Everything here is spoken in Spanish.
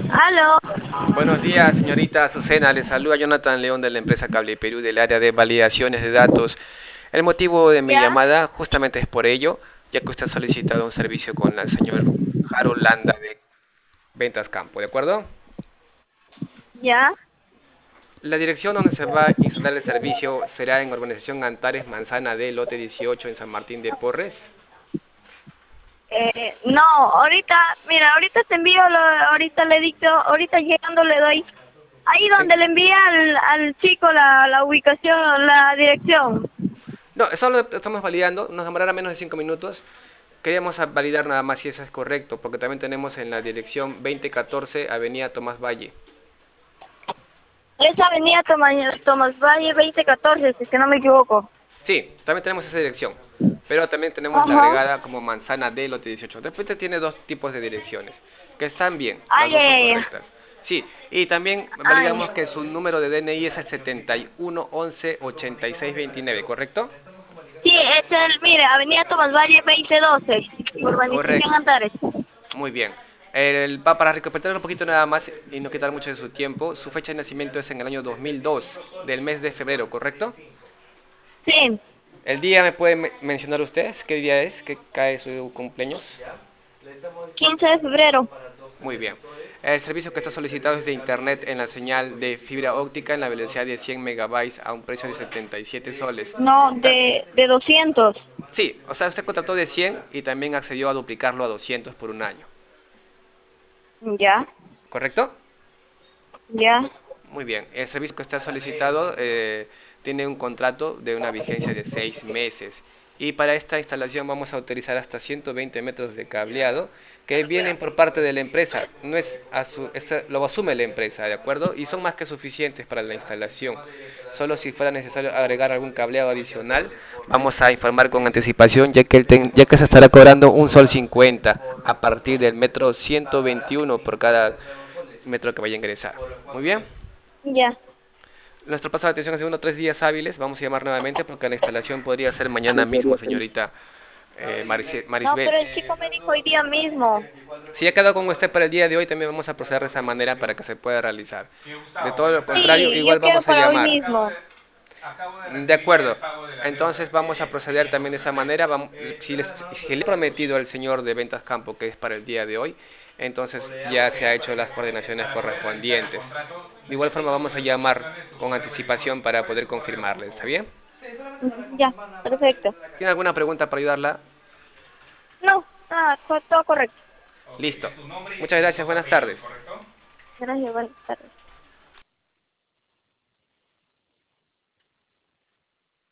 Aló. Buenos días, señorita Azucena. Le saluda Jonathan León de la empresa Cable Perú del área de validaciones de datos. El motivo de mi ¿Ya? llamada justamente es por ello, ya que usted ha solicitado un servicio con el señor Harold Landa de Ventas Campo, ¿de acuerdo? ¿Ya? La dirección donde se va a instalar el servicio será en Urbanización Antares, Manzana D, lote 18 en San Martín de Porres. No, ahorita, mira, ahorita te envío, ahorita le dicto, ahorita llegando le doy. Ahí En- donde le envía al chico la ubicación, la dirección. No, solo estamos validando, nos demorará menos de 5 minutos. Queríamos validar nada más si eso es correcto, porque también tenemos en la dirección 2014 Avenida Tomás Valle. Es Avenida Tomás Valle 2014, si es que no me equivoco. Sí, también tenemos esa dirección, pero también tenemos la Ajá. agregada como Manzana D, lote 18. De repente tiene dos tipos de direcciones, que están bien, las Ay, dos son ay, ay. correctas. Sí, y también Ay. validamos que su número de DNI es el 71 11 86 29, ¿correcto? Sí, es mire, Avenida Tomás Valle 2012, Urbanización Correcto, Antares. muy bien. Para recuperar un poquito nada más y no quitar mucho de su tiempo, su fecha de nacimiento es en el año 2002, del mes de febrero, ¿correcto? Sí, El día me puede mencionar usted, ¿qué día es? ¿Qué cae su cumpleaños? 15 de febrero. Muy bien. El servicio que está solicitado es de internet en la señal de fibra óptica en la velocidad de 100 megabytes a un precio de 77 soles. No, Ta- de 200. Sí, o sea, usted contrató de 100 y también accedió a duplicarlo a 200 por un año. Ya, ¿Correcto? ya. Muy bien. El servicio que está solicitado tiene un contrato de una vigencia de 6 meses. Y para esta instalación vamos a utilizar hasta 120 metros de cableado que vienen por parte de la empresa. No es lo asume la empresa, ¿de acuerdo? Y son más que suficientes para la instalación. Solo si fuera necesario agregar algún cableado adicional, vamos a informar con anticipación, ya que se estará cobrando un sol 50 a partir del metro 121 por cada metro que vaya a ingresar. Muy bien. Ya. Nuestro plazo de atención es de 1 o 3 días hábiles. Vamos a llamar nuevamente porque la instalación podría ser mañana mismo, señorita No, Marisbel. pero el chico me dijo hoy día mismo. Si ha quedado con usted para el día de hoy, también vamos a proceder de esa manera para que se pueda realizar. De todo lo contrario, Sí, yo igual quiero vamos a para hoy llamar. mismo. De acuerdo. Entonces vamos a proceder también de esa manera. Si le he prometido al señor de Ventas Campo que es para el día de hoy, entonces ya se ha hecho las coordinaciones correspondientes. De igual forma vamos a llamar con anticipación para poder confirmarle. ¿Está bien? Ya, perfecto. ¿Tiene alguna pregunta para ayudarla? No, todo correcto. Listo. Muchas gracias. Buenas tardes. Gracias, buenas tardes.